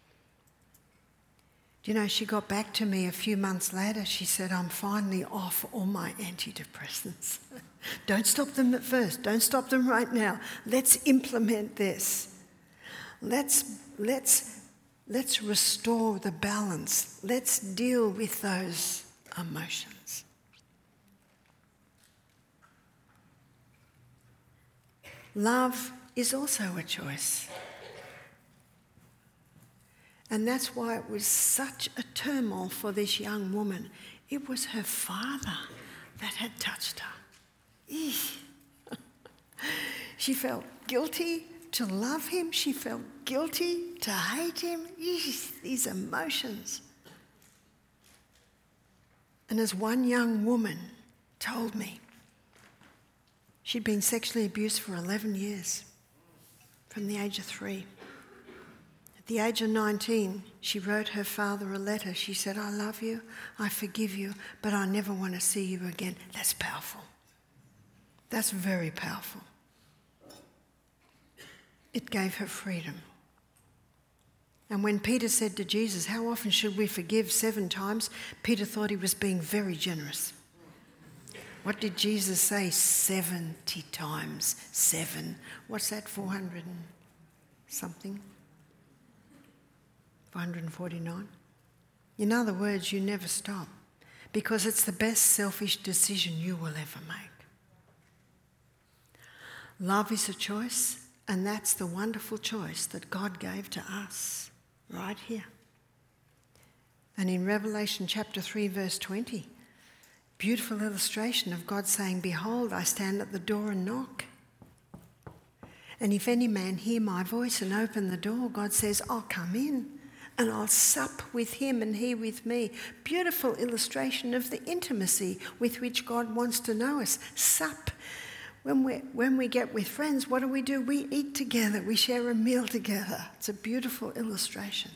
You know, she got back to me a few months later. She said, I'm finally off all my antidepressants. Don't stop them at first. Don't stop them right now. Let's implement this. Let's, let's, let's restore the balance. Let's deal with those emotions. Love is also a choice. And that's why it was such a turmoil for this young woman. It was her father that had touched her. Eesh. She felt guilty to love him. She felt guilty to hate him. Eesh, these emotions. And as one young woman told me, she'd been sexually abused for eleven years, from the age of three. At the age of nineteen, she wrote her father a letter. She said, I love you, I forgive you, but I never want to see you again. That's powerful. That's very powerful. It gave her freedom. And when Peter said to Jesus, how often should we forgive? Seven times, Peter thought he was being very generous. What did Jesus say? seventy times seven. What's that, four hundred and something? four hundred forty-nine. In other words, you never stop, because it's the best selfish decision you will ever make. Love is a choice, and that's the wonderful choice that God gave to us right here. And in Revelation chapter three, verse twenty, beautiful illustration of God saying, behold, I stand at the door and knock. And if any man hear my voice and open the door, God says, I'll come in and I'll sup with him and he with me. Beautiful illustration of the intimacy with which God wants to know us. Sup. When we when we get with friends, what do we do? We eat together. We share a meal together. It's a beautiful illustration.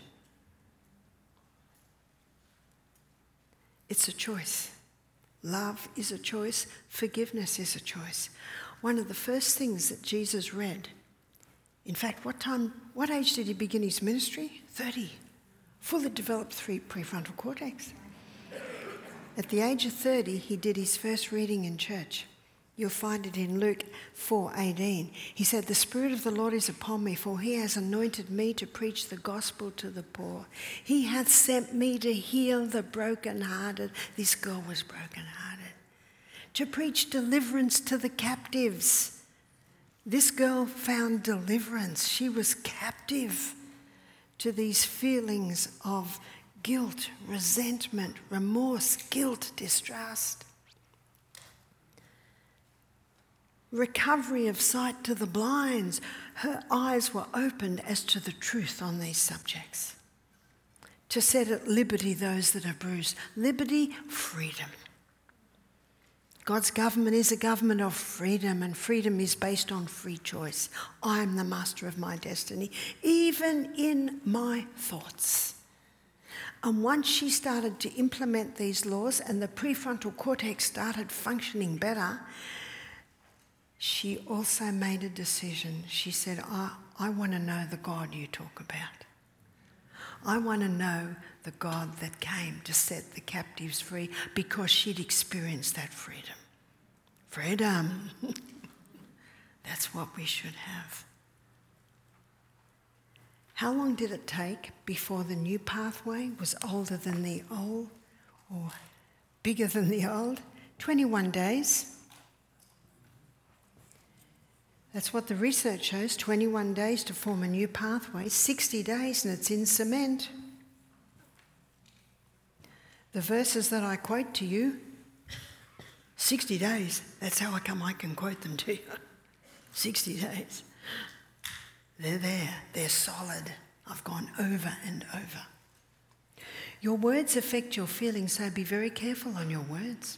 It's a choice. Love is a choice. Forgiveness is a choice. One of the first things that Jesus read, in fact, what time, what age did he begin his ministry? thirty. Fully developed three prefrontal cortex. At the age of thirty, he did his first reading in church. You'll find it in Luke four eighteen. He said, the Spirit of the Lord is upon me, for he has anointed me to preach the gospel to the poor. He hath sent me to heal the brokenhearted. This girl was brokenhearted. To preach deliverance to the captives. This girl found deliverance. She was captive to these feelings of guilt, resentment, remorse, guilt, distrust. Recovery of sight to the blinds. Her eyes were opened as to the truth on these subjects. To set at liberty those that are bruised. Liberty, freedom. God's government is a government of freedom, and freedom is based on free choice. I am the master of my destiny, even in my thoughts. And once she started to implement these laws and the prefrontal cortex started functioning better, she also made a decision. She said, I, I want to know the God you talk about. I want to know the God that came to set the captives free, because she'd experienced that freedom. Freedom. That's what we should have. How long did it take before the new pathway was older than the old, or bigger than the old? twenty-one days. That's what the research shows, twenty-one days to form a new pathway, sixty days and it's in cement. The verses that I quote to you, sixty days, that's how I come I can quote them to you. sixty days. They're there, they're solid. I've gone over and over. Your words affect your feelings, so be very careful on your words.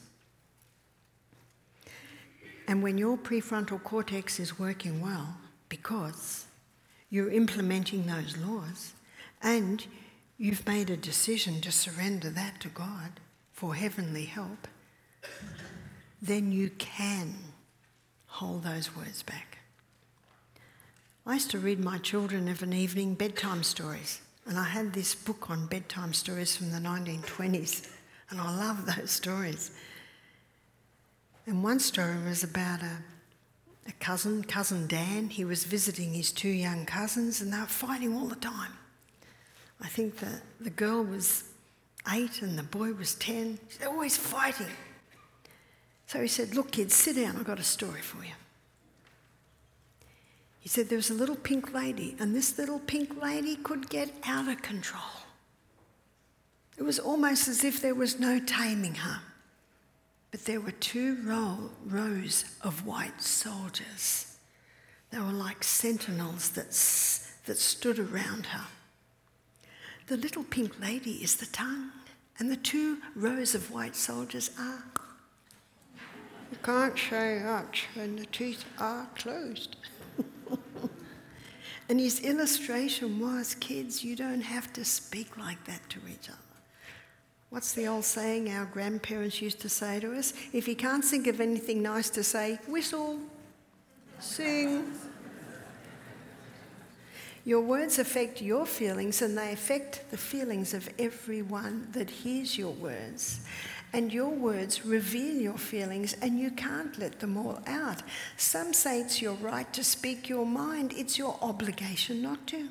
And when your prefrontal cortex is working well, because you're implementing those laws and you've made a decision to surrender that to God for heavenly help, then you can hold those words back. I used to read my children of an evening bedtime stories, and I had this book on bedtime stories from the nineteen twenties, and I love those stories. And one story was about a, a cousin, cousin Dan. He was visiting his two young cousins and they were fighting all the time. I think the, the girl was eight and the boy was ten. They're always fighting. So he said, look kids, sit down, I've got a story for you. He said there was a little pink lady, and this little pink lady could get out of control. It was almost as if there was no taming her. But there were two row, rows of white soldiers. They were like sentinels that, that stood around her. The little pink lady is the tongue, and the two rows of white soldiers are. You can't say much when the teeth are closed. And his illustration was, kids, you don't have to speak like that to each other. What's the old saying our grandparents used to say to us? If you can't think of anything nice to say, whistle, sing. Your words affect your feelings, and they affect the feelings of everyone that hears your words. And your words reveal your feelings, and you can't let them all out. Some say it's your right to speak your mind. It's your obligation not to.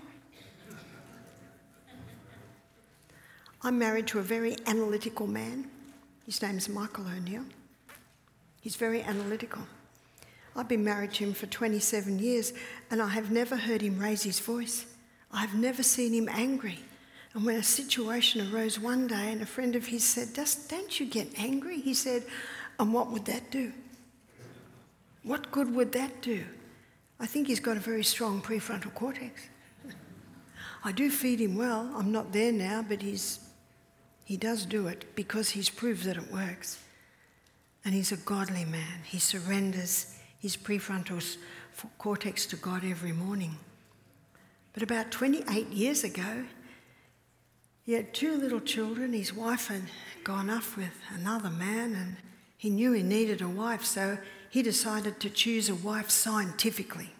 I'm married to a very analytical man. His name's Michael O'Neill. He's very analytical. I've been married to him for twenty-seven years, and I have never heard him raise his voice. I've never seen him angry. And when a situation arose one day and a friend of his said, don't you get angry? He said, and what would that do? What good would that do? I think he's got a very strong prefrontal cortex. I do feed him well. I'm not there now, but he's, he does do it because he's proved that it works. And he's a godly man. He surrenders his prefrontal cortex to God every morning. But about twenty-eight years ago, he had two little children. His wife had gone off with another man, and he knew he needed a wife, so he decided to choose a wife scientifically.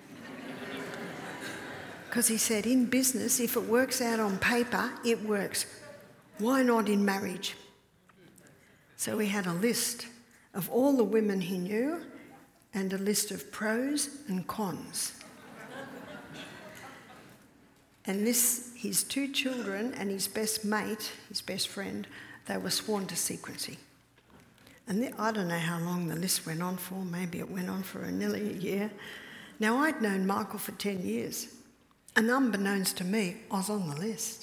Because he said, in business, if it works out on paper, it works. Why not in marriage? So he had a list of all the women he knew and a list of pros and cons. And this, his two children and his best mate, his best friend, they were sworn to secrecy. And the, I don't know how long the list went on for. Maybe it went on for a nearly a year. Now, I'd known Michael for ten years. And unbeknownst to me, I was on the list.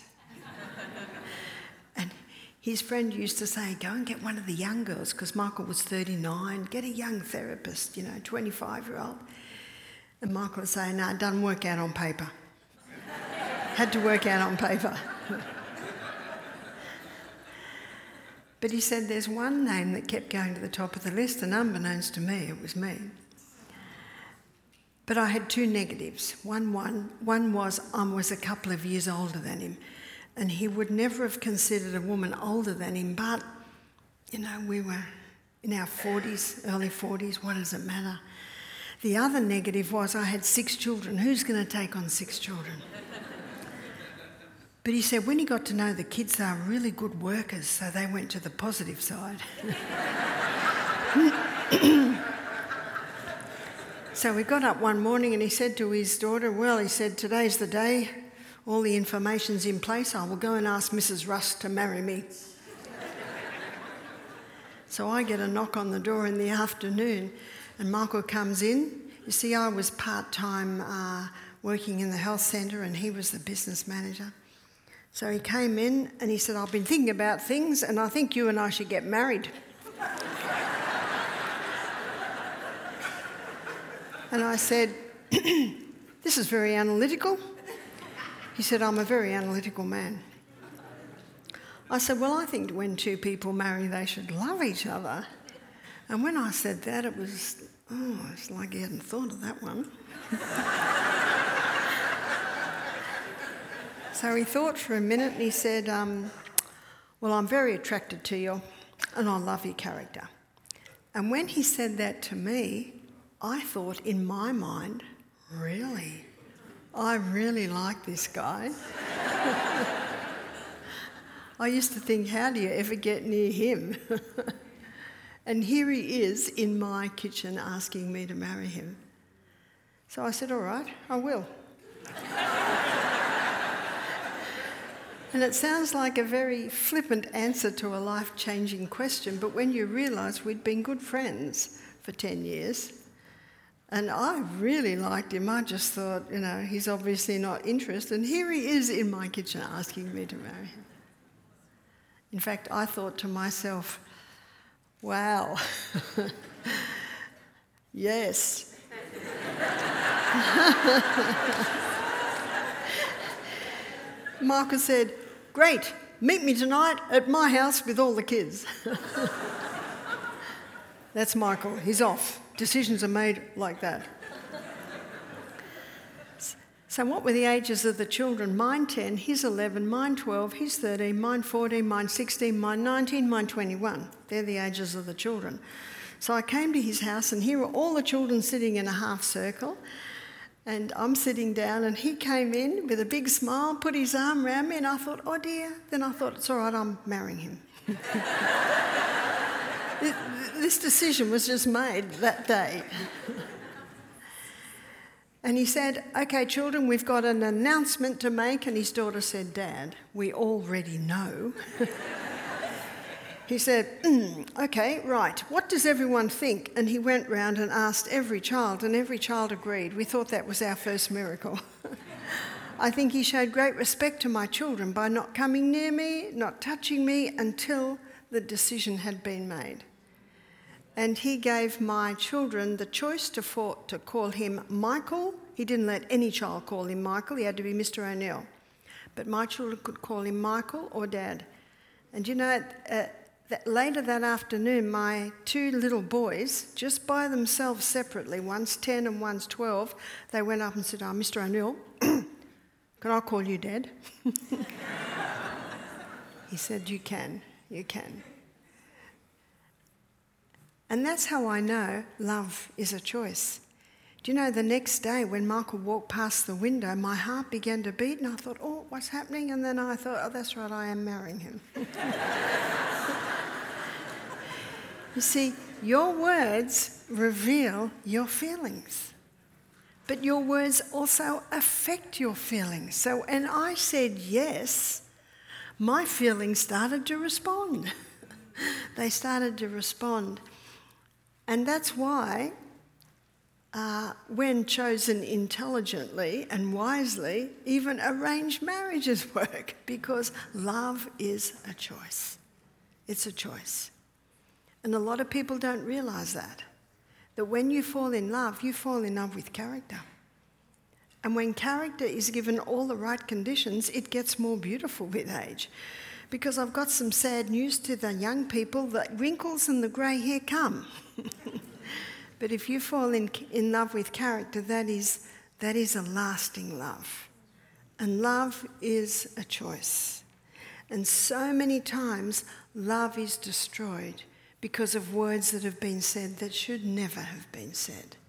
And his friend used to say, go and get one of the young girls, because Michael was thirty-nine, get a young therapist, you know, twenty-five-year-old. And Michael would say, no, it doesn't work out on paper. Had to work out on paper. But he said there's one name that kept going to the top of the list, and unbeknownst to me, it was me. But I had two negatives. One, one, one was I was a couple of years older than him, and he would never have considered a woman older than him, but, you know, we were in our forties, early forties, what does it matter? The other negative was I had six children. Who's going to take on six children? But he said when he got to know the kids, they were really good workers, so they went to the positive side. So we got up one morning and he said to his daughter, well, he said, today's the day, all the information's in place, I will go and ask Missus Rusk to marry me. So I get a knock on the door in the afternoon and Michael comes in. You see, I was part-time uh, working in the health centre and he was the business manager. So he came in and he said, I've been thinking about things and I think you and I should get married. And I said, this is very analytical. He said, I'm a very analytical man. I said, well, I think when two people marry, they should love each other. And when I said that, it was, oh, it's like he hadn't thought of that one. So he thought for a minute and he said, um, well, I'm very attracted to you and I love your character. And when he said that to me, I thought in my mind, really? I really like this guy. I used to think, how do you ever get near him? And here he is in my kitchen asking me to marry him. So I said, all right, I will. And it sounds like a very flippant answer to a life-changing question, but when you realise we'd been good friends for ten years, and I really liked him, I just thought, you know, he's obviously not interested, and here he is in my kitchen asking me to marry him. In fact, I thought to myself, wow, yes. Michael said, great, meet me tonight at my house with all the kids. That's Michael, he's off. Decisions are made like that. So what were the ages of the children? Mine ten, his eleven, mine twelve, his thirteen, mine fourteen, mine sixteen, mine nineteen, mine twenty-one. They're the ages of the children. So I came to his house and here were all the children sitting in a half circle. And I'm sitting down and he came in with a big smile, put his arm around me and I thought, oh dear. Then I thought, it's all right, I'm marrying him. This decision was just made that day. And he said, okay, children, we've got an announcement to make. And his daughter said, Dad, we already know. He said, mm, okay, right, what does everyone think? And he went round and asked every child, and every child agreed. We thought that was our first miracle. I think he showed great respect to my children by not coming near me, not touching me until the decision had been made. And he gave my children the choice to, for, to call him Michael. He didn't let any child call him Michael. He had to be Mister O'Neill. But my children could call him Michael or Dad. And you know, uh, that later that afternoon, my two little boys, just by themselves separately, one's ten and one's twelve, they went up and said, oh, Mister O'Neill, can I call you Dad? He said, you can, you can. And that's how I know love is a choice. Do you know, the next day when Michael walked past the window, my heart began to beat and I thought, oh, what's happening? And then I thought, oh, that's right, I am marrying him. You see, your words reveal your feelings, but your words also affect your feelings. So when I said yes, my feelings started to respond. They started to respond. And that's why uh, when chosen intelligently and wisely, even arranged marriages work, because love is a choice. It's a choice. And a lot of people don't realise that, that when you fall in love, you fall in love with character. And when character is given all the right conditions, it gets more beautiful with age. Because I've got some sad news to the young people, the wrinkles and the grey hair come. But if you fall in, in love with character, that is, that is a lasting love. And love is a choice. And so many times, love is destroyed because of words that have been said that should never have been said.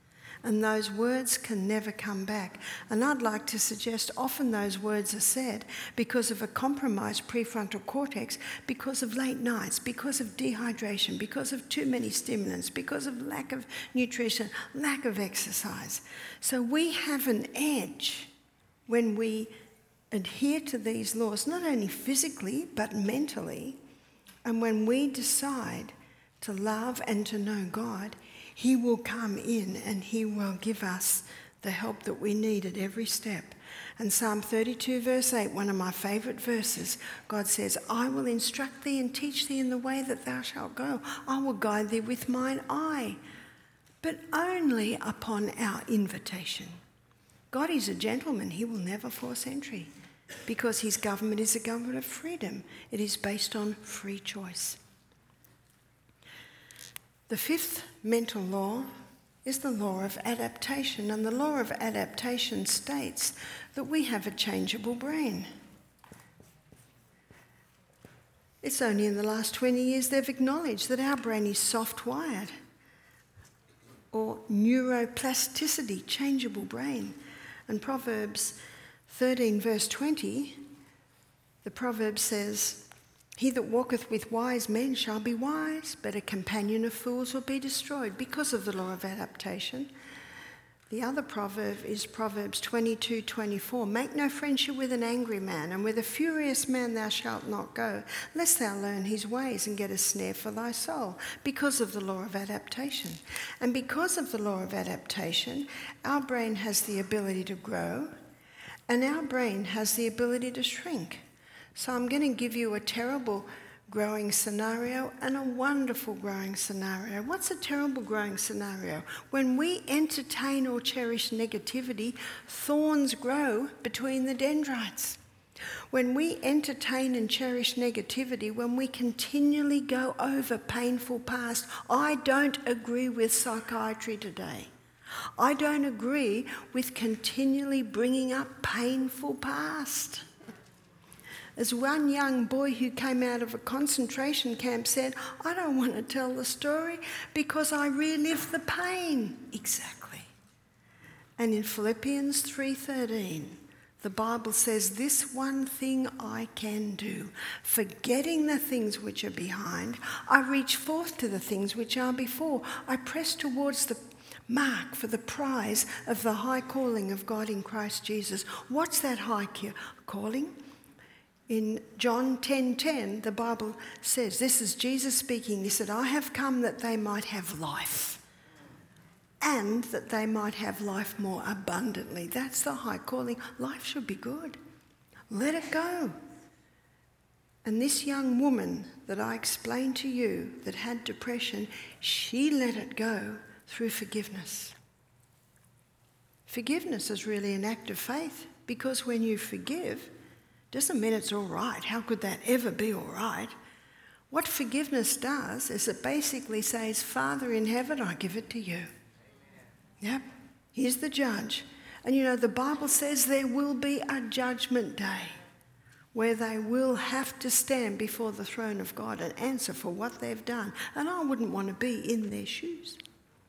and those words can never come back. And I'd like to suggest often those words are said because of a compromised prefrontal cortex, because of late nights, because of dehydration, because of too many stimulants, because of lack of nutrition, lack of exercise. So we have an edge when we adhere to these laws, not only physically but mentally. And when we decide to love and to know God, He will come in and He will give us the help that we need at every step. And Psalm thirty-two verse eight, one of my favourite verses, God says, I will instruct thee and teach thee in the way that thou shalt go. I will guide thee with mine eye, but only upon our invitation. God is a gentleman. He will never force entry because His government is a government of freedom. It is based on free choice. The fifth mental law is the law of adaptation, and the law of adaptation states that we have a changeable brain. It's only in the last twenty years they've acknowledged that our brain is soft-wired, or neuroplasticity, changeable brain. And Proverbs thirteen verse twenty, the proverb says, he that walketh with wise men shall be wise, but a companion of fools will be destroyed, because of the law of adaptation. The other proverb is Proverbs twenty-two twenty-four. Make no friendship with an angry man, and with a furious man thou shalt not go, lest thou learn his ways and get a snare for thy soul, because of the law of adaptation. And because of the law of adaptation, our brain has the ability to grow, and our brain has the ability to shrink. So I'm going to give you a terrible growing scenario and a wonderful growing scenario. What's a terrible growing scenario? When we entertain or cherish negativity, thorns grow between the dendrites. When we entertain and cherish negativity, when we continually go over painful past, I don't agree with psychiatry today. I don't agree with continually bringing up painful past. As one young boy who came out of a concentration camp said, I don't want to tell the story because I relive the pain. Exactly. And in Philippians three thirteen, the Bible says, this one thing I can do, forgetting the things which are behind, I reach forth to the things which are before. I press towards the mark for the prize of the high calling of God in Christ Jesus. What's that high calling? In John ten ten, the Bible says, this is Jesus speaking. He said, I have come that they might have life, and that they might have life more abundantly. That's the high calling. Life should be good. Let it go. And this young woman that I explained to you that had depression, she let it go through forgiveness. Forgiveness is really an act of faith, because when you forgive, doesn't mean it's all right. How could that ever be all right? What forgiveness does is it basically says, Father in heaven, I give it to you. Yep, he's the judge. And you know, the Bible says there will be a judgment day where they will have to stand before the throne of God and answer for what they've done. And I wouldn't want to be in their shoes.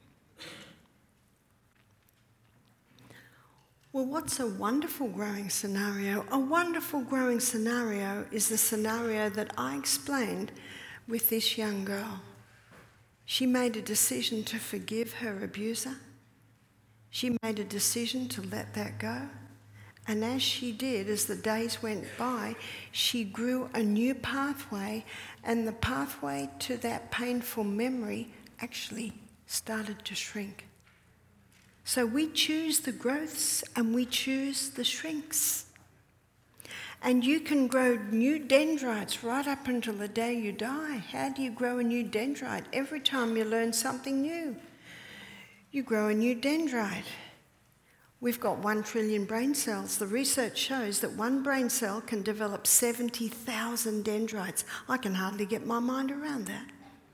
Well, what's a wonderful growing scenario? A wonderful growing scenario is the scenario that I explained with this young girl. She made a decision to forgive her abuser. She made a decision to let that go. And as she did, as the days went by, she grew a new pathway, and the pathway to that painful memory actually started to shrink. So we choose the growths and we choose the shrinks. And you can grow new dendrites right up until the day you die. How do you grow a new dendrite? Every time you learn something new, you grow a new dendrite. We've got one trillion brain cells. The research shows that one brain cell can develop seventy thousand dendrites. I can hardly get my mind around that.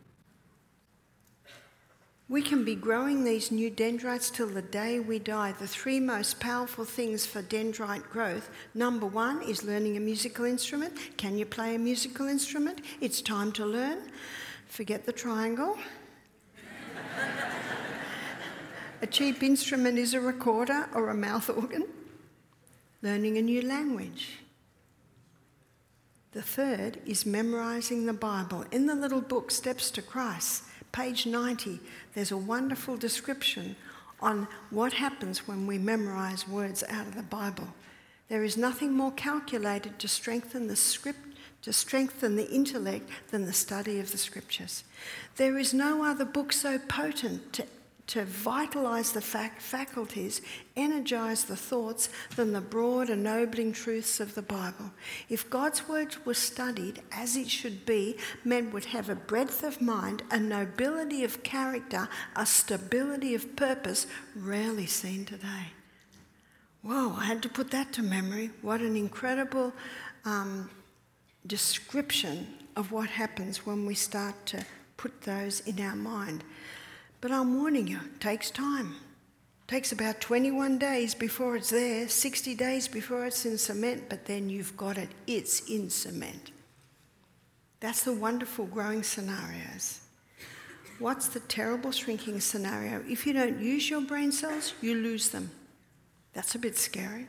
We can be growing these new dendrites till the day we die. The three most powerful things for dendrite growth, number one is learning a musical instrument. Can you play a musical instrument? It's time to learn. Forget the triangle. A cheap instrument is a recorder or a mouth organ. Learning a new language. The third is memorising the Bible. In the little book, Steps to Christ, page ninety, there's a wonderful description on what happens when we memorise words out of the Bible. There is nothing more calculated to strengthen the script, to strengthen the intellect than the study of the Scriptures. There is no other book so potent to to vitalise the fac- faculties, energise the thoughts, than the broad ennobling truths of the Bible. If God's word was studied as it should be, men would have a breadth of mind, a nobility of character, a stability of purpose rarely seen today. Whoa, I had to put that to memory. What an incredible um, description of what happens when we start to put those in our mind. But I'm warning you, it takes time. It takes about twenty-one days before it's there, sixty days before it's in cement, but then you've got it, it's in cement. That's the wonderful growing scenarios. What's the terrible shrinking scenario? If you don't use your brain cells, you lose them. That's a bit scary.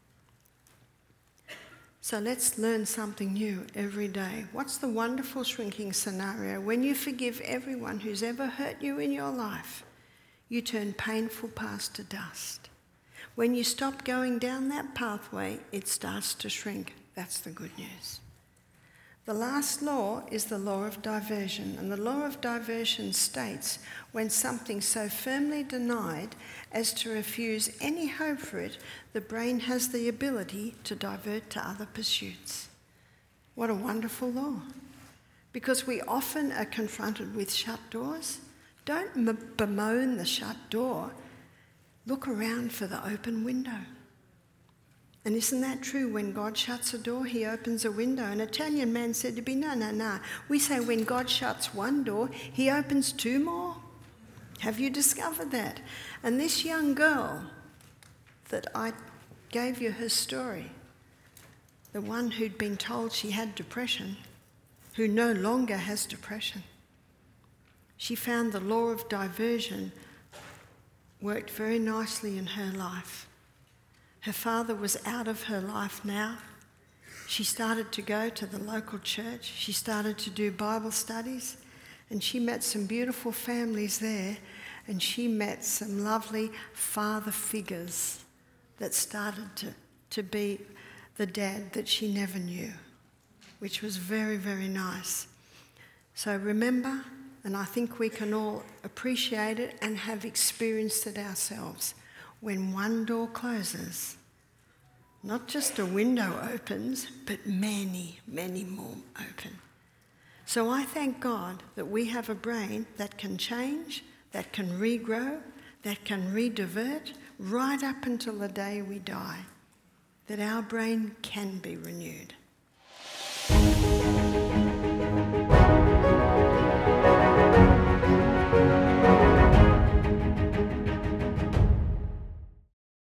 So let's learn something new every day. What's the wonderful shrinking scenario? When you forgive everyone who's ever hurt you in your life, you turn painful past to dust. When you stop going down that pathway, it starts to shrink. That's the good news. The last law is the law of diversion, and the law of diversion states when something so firmly denied as to refuse any hope for it, the brain has the ability to divert to other pursuits. What a wonderful law. Because we often are confronted with shut doors. Don't m- bemoan the shut door. Look around for the open window. And isn't that true? When God shuts a door, he opens a window. An Italian man said to me, no, no, no. We say when God shuts one door, he opens two more. Have you discovered that? And this young girl that I gave you her story, the one who'd been told she had depression, who no longer has depression, she found the law of diversion worked very nicely in her life. Her father was out of her life now. She started to go to the local church. She started to do Bible studies, and she met some beautiful families there, and she met some lovely father figures that started to, to be the dad that she never knew, which was very, very nice. So remember, and I think we can all appreciate it and have experienced it ourselves, when one door closes, not just a window opens, but many, many more open. So I thank God that we have a brain that can change, that can regrow, that can redivert right up until the day we die, that our brain can be renewed.